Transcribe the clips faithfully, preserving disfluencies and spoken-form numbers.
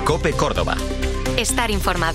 COPE Córdoba. Estar informado.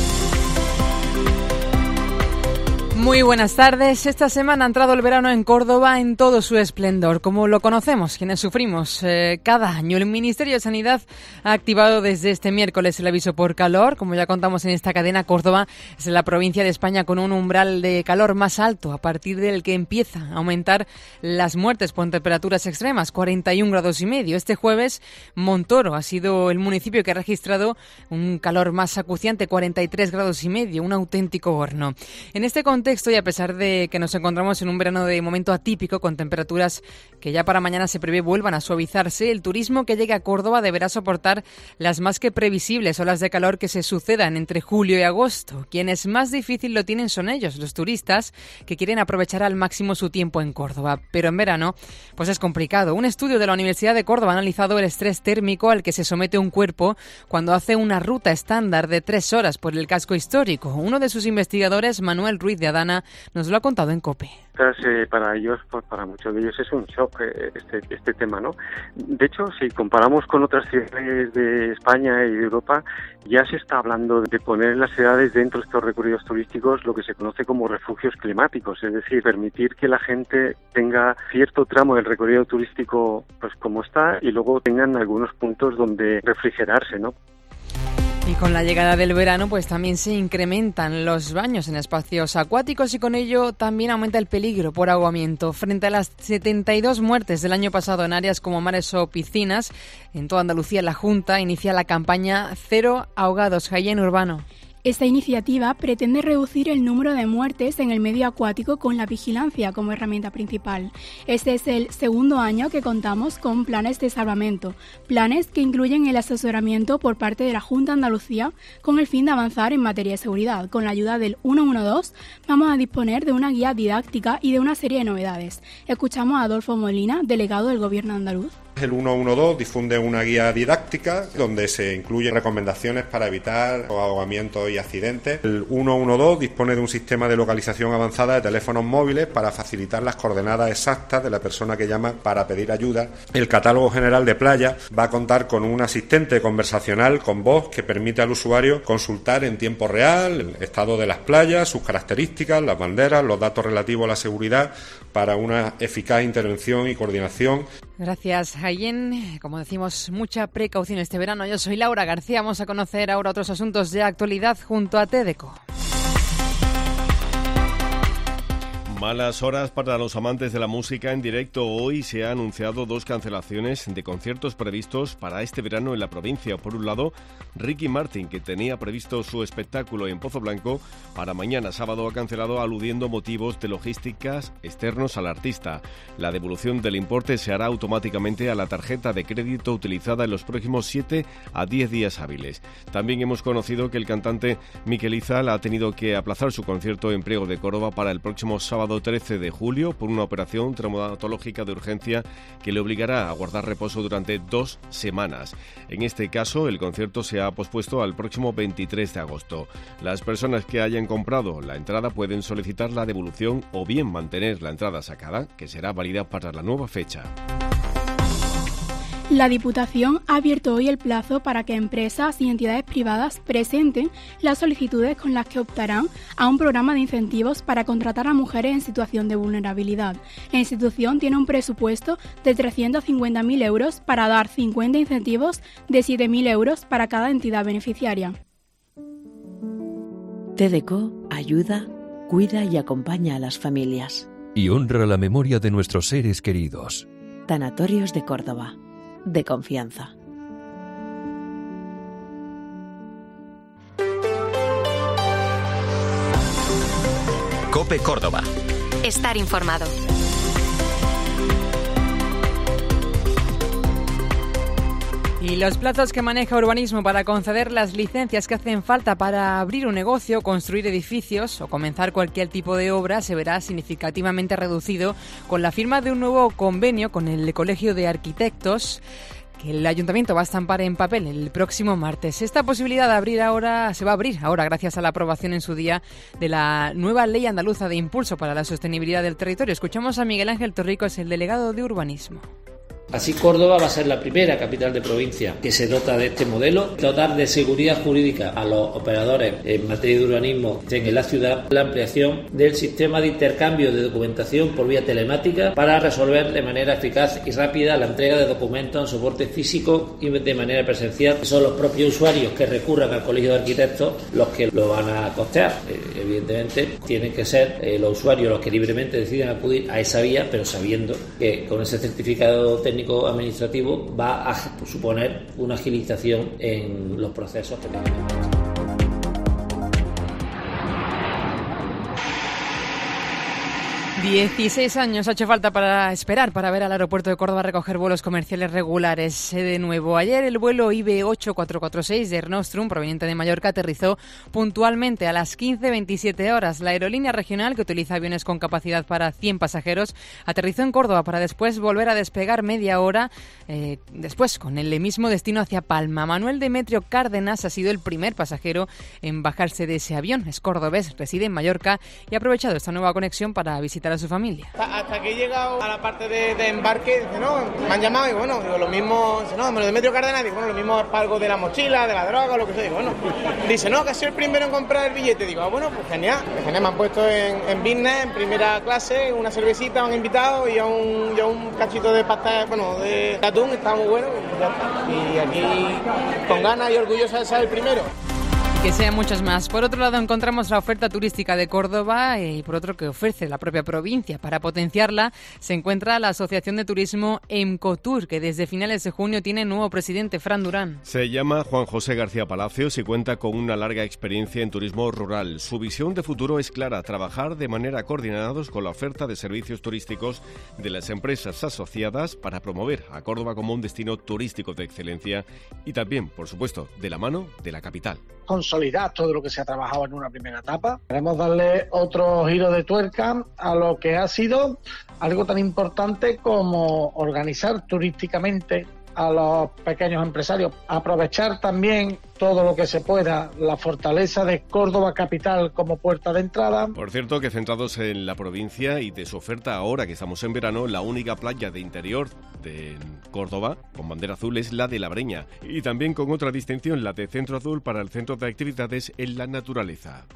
Muy buenas tardes. Esta semana ha entrado el verano en Córdoba en todo su esplendor, como lo conocemos, quienes sufrimos eh, cada año. El Ministerio de Sanidad ha activado desde este miércoles el aviso por calor. Como ya contamos en esta cadena, Córdoba es la provincia de España con un umbral de calor más alto, a partir del que empieza a aumentar las muertes por temperaturas extremas, cuarenta y un grados y medio. Este jueves, Montoro ha sido el municipio que ha registrado un calor más acuciante, cuarenta y tres grados y medio, un auténtico horno. En este contexto, y a pesar de que nos encontramos en un verano de momento atípico, con temperaturas que ya para mañana se prevé vuelvan a suavizarse, el turismo que llegue a Córdoba deberá soportar las más que previsibles olas de calor que se sucedan entre julio y agosto. Quienes más difícil lo tienen son ellos, los turistas, que quieren aprovechar al máximo su tiempo en Córdoba. Pero en verano, pues es complicado. Un estudio de la Universidad de Córdoba ha analizado el estrés térmico al que se somete un cuerpo cuando hace una ruta estándar de tres horas por el casco histórico. Uno de sus investigadores, Manuel Ruiz de Adana, nos lo ha contado en COPE. Eh, para ellos, pues para muchos de ellos es un shock eh, este, este tema, ¿no? De hecho, si comparamos con otras ciudades de España y de Europa, ya se está hablando de poner en las ciudades, dentro de estos recorridos turísticos, lo que se conoce como refugios climáticos, es decir, permitir que la gente tenga cierto tramo del recorrido turístico pues como está, y luego tengan algunos puntos donde refrigerarse, ¿no? Y con la llegada del verano, pues también se incrementan los baños en espacios acuáticos y con ello también aumenta el peligro por ahogamiento. Frente a las setenta y dos muertes del año pasado en áreas como mares o piscinas, en toda Andalucía la Junta inicia la campaña Cero Ahogados. Jaén Urbano. Esta iniciativa pretende reducir el número de muertes en el medio acuático con la vigilancia como herramienta principal. Este es el segundo año que contamos con planes de salvamento, planes que incluyen el asesoramiento por parte de la Junta de Andalucía con el fin de avanzar en materia de seguridad. Con la ayuda del ciento doce vamos a disponer de una guía didáctica y de una serie de novedades. Escuchamos a Adolfo Molina, delegado del Gobierno andaluz. El ciento doce difunde una guía didáctica donde se incluyen recomendaciones para evitar ahogamientos y accidentes. El ciento doce dispone de un sistema de localización avanzada de teléfonos móviles para facilitar las coordenadas exactas de la persona que llama para pedir ayuda. El catálogo general de playa va a contar con un asistente conversacional con voz que permite al usuario consultar en tiempo real el estado de las playas, sus características, las banderas, los datos relativos a la seguridad para una eficaz intervención y coordinación. Gracias, Jaén. Como decimos, mucha precaución este verano. Yo soy Laura García. Vamos a conocer ahora otros asuntos de actualidad junto a TEDeco. Malas horas para los amantes de la música en directo. Hoy se han anunciado dos cancelaciones de conciertos previstos para este verano en la provincia. Por un lado, Ricky Martin, que tenía previsto su espectáculo en Pozo Blanco para mañana sábado, ha cancelado aludiendo motivos de logísticas externos al artista. La devolución del importe se hará automáticamente a la tarjeta de crédito utilizada en los próximos siete a diez días hábiles. También hemos conocido que el cantante Miquel Izal ha tenido que aplazar su concierto en Priego de Córdoba para el próximo sábado trece de julio por una operación traumatológica de urgencia que le obligará a guardar reposo durante dos semanas. En este caso, el concierto se ha pospuesto al próximo veintitrés de agosto. Las personas que hayan comprado la entrada pueden solicitar la devolución o bien mantener la entrada sacada, que será válida para la nueva fecha. La Diputación ha abierto hoy el plazo para que empresas y entidades privadas presenten las solicitudes con las que optarán a un programa de incentivos para contratar a mujeres en situación de vulnerabilidad. La institución tiene un presupuesto de trescientos cincuenta mil euros para dar cincuenta incentivos de siete mil euros para cada entidad beneficiaria. TEDeco ayuda, cuida y acompaña a las familias. Y honra la memoria de nuestros seres queridos. Tanatorios de Córdoba. De confianza. COPE Córdoba. Estar informado. Y los plazos que maneja Urbanismo para conceder las licencias que hacen falta para abrir un negocio, construir edificios o comenzar cualquier tipo de obra se verá significativamente reducido con la firma de un nuevo convenio con el Colegio de Arquitectos que el Ayuntamiento va a estampar en papel el próximo martes. Esta posibilidad de abrir ahora se va a abrir ahora gracias a la aprobación en su día de la nueva Ley Andaluza de Impulso para la Sostenibilidad del Territorio. Escuchamos a Miguel Ángel Torricos, el delegado de Urbanismo. Así, Córdoba va a ser la primera capital de provincia que se dota de este modelo, dotar de seguridad jurídica a los operadores en materia de urbanismo que estén en la ciudad, la ampliación del sistema de intercambio de documentación por vía telemática para resolver de manera eficaz y rápida la entrega de documentos en soporte físico y de manera presencial. Son los propios usuarios que recurran al Colegio de Arquitectos los que lo van a costear. Eh, evidentemente, tienen que ser eh, los usuarios los que libremente deciden acudir a esa vía, pero sabiendo que con ese certificado técnico administrativo va a suponer una agilización en los procesos que tenemos. dieciséis años ha hecho falta para esperar para ver al aeropuerto de Córdoba recoger vuelos comerciales regulares. De nuevo, ayer el vuelo I B ocho cuatro cuatro seis de Air Nostrum, proveniente de Mallorca, aterrizó puntualmente a las quince veintisiete horas. La aerolínea regional, que utiliza aviones con capacidad para cien pasajeros, aterrizó en Córdoba para después volver a despegar media hora eh, después con el mismo destino hacia Palma. Manuel Demetrio Cárdenas ha sido el primer pasajero en bajarse de ese avión. Es cordobés, reside en Mallorca y ha aprovechado esta nueva conexión para visitar a su familia. Hasta, hasta que he llegado a la parte de, de embarque, dice, no, me han llamado y bueno, digo, lo mismo, dice, no, me lo Demetrio Cárdenas, digo, bueno, lo mismo es para algo de la mochila, de la droga, lo que sea, digo, bueno, dice, no, que soy el primero en comprar el billete, digo, ah, bueno, pues genial, genial, me han puesto en, en business, en primera clase, una cervecita, me han invitado y a un, y a un cachito de pasta, bueno, de atún, estaba muy bueno, y ya está, y aquí con ganas y orgullosa de ser el primero. Que sean muchos más. Por otro lado, encontramos la oferta turística de Córdoba y por otro que ofrece la propia provincia. Para potenciarla se encuentra la Asociación de Turismo Emcotur, que desde finales de junio tiene nuevo presidente, Fran Durán. Se llama Juan José García Palacios y cuenta con una larga experiencia en turismo rural. Su visión de futuro es clara: trabajar de manera coordinados con la oferta de servicios turísticos de las empresas asociadas para promover a Córdoba como un destino turístico de excelencia y también, por supuesto, de la mano de la capital. Consolidar todo lo que se ha trabajado en una primera etapa. Queremos darle otro giro de tuerca a lo que ha sido algo tan importante como organizar turísticamente a los pequeños empresarios, aprovechar también todo lo que se pueda, la fortaleza de Córdoba capital como puerta de entrada. Por cierto, que centrados en la provincia y de su oferta ahora que estamos en verano, la única playa de interior de Córdoba con bandera azul es la de La Breña y también con otra distinción, la de Centro Azul para el centro de actividades en la naturaleza.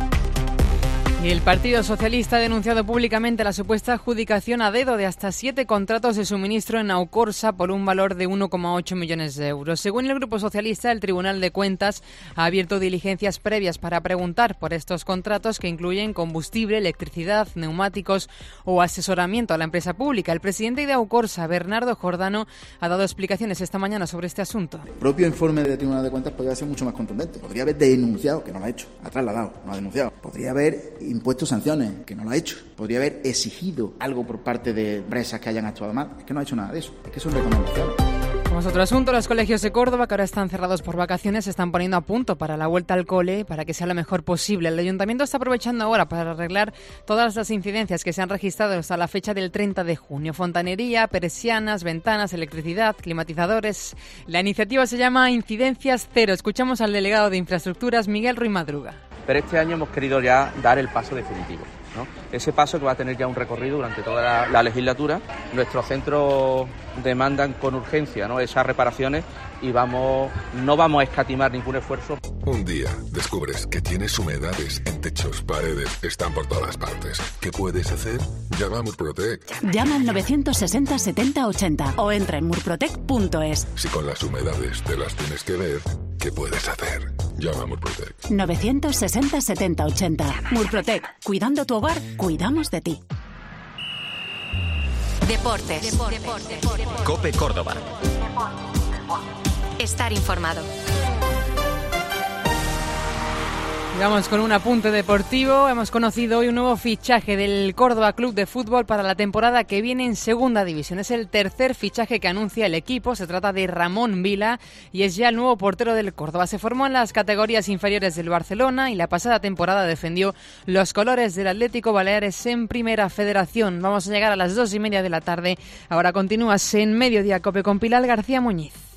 El Partido Socialista ha denunciado públicamente la supuesta adjudicación a dedo de hasta siete contratos de suministro en Aucorsa por un valor de uno coma ocho millones de euros. Según el Grupo Socialista, el Tribunal de Cuentas ha abierto diligencias previas para preguntar por estos contratos que incluyen combustible, electricidad, neumáticos o asesoramiento a la empresa pública. El presidente de Aucorsa, Bernardo Jordano, ha dado explicaciones esta mañana sobre este asunto. El propio informe del Tribunal de Cuentas podría ser mucho más contundente. Podría haber denunciado, que no lo ha hecho, ha trasladado, no ha denunciado. Podría haber impuesto sanciones, que no lo ha hecho. Podría haber exigido algo por parte de empresas que hayan actuado mal. Es que no ha hecho nada de eso. Es que son recomendaciones. Como es otro asunto, los colegios de Córdoba, que ahora están cerrados por vacaciones, se están poniendo a punto para la vuelta al cole, para que sea lo mejor posible. El Ayuntamiento está aprovechando ahora para arreglar todas las incidencias que se han registrado hasta la fecha del treinta de junio. Fontanería, persianas, ventanas, electricidad, climatizadores. La iniciativa se llama Incidencias Cero. Escuchamos al delegado de Infraestructuras, Miguel Ruiz Madruga. Pero este año hemos querido ya dar el paso definitivo, ¿no? Ese paso que va a tener ya un recorrido durante toda la, la legislatura. Nuestros centros demandan con urgencia, ¿no?, esas reparaciones y vamos, no vamos a escatimar ningún esfuerzo. Un día descubres que tienes humedades en techos, paredes, están por todas partes. ¿Qué puedes hacer? Llama a Murprotec. Llama al novecientos sesenta setenta ochenta o entra en murprotec punto es. Si con las humedades te las tienes que ver, ¿qué puedes hacer? Llama a Murprotec. novecientos sesenta setenta ochenta. Murprotec. Cuidando tu hogar, cuidamos de ti. Deportes. Deportes. Deportes. COPE Córdoba. Estar informado. Vamos con un apunte deportivo. Hemos conocido hoy un nuevo fichaje del Córdoba Club de Fútbol para la temporada que viene en Segunda División. Es el tercer fichaje que anuncia el equipo. Se trata de Ramón Vila y es ya el nuevo portero del Córdoba. Se formó en las categorías inferiores del Barcelona y la pasada temporada defendió los colores del Atlético Baleares en Primera Federación. Vamos a llegar a las dos y media de la tarde. Ahora continúas en Mediodía Cope con Pilar García Muñiz.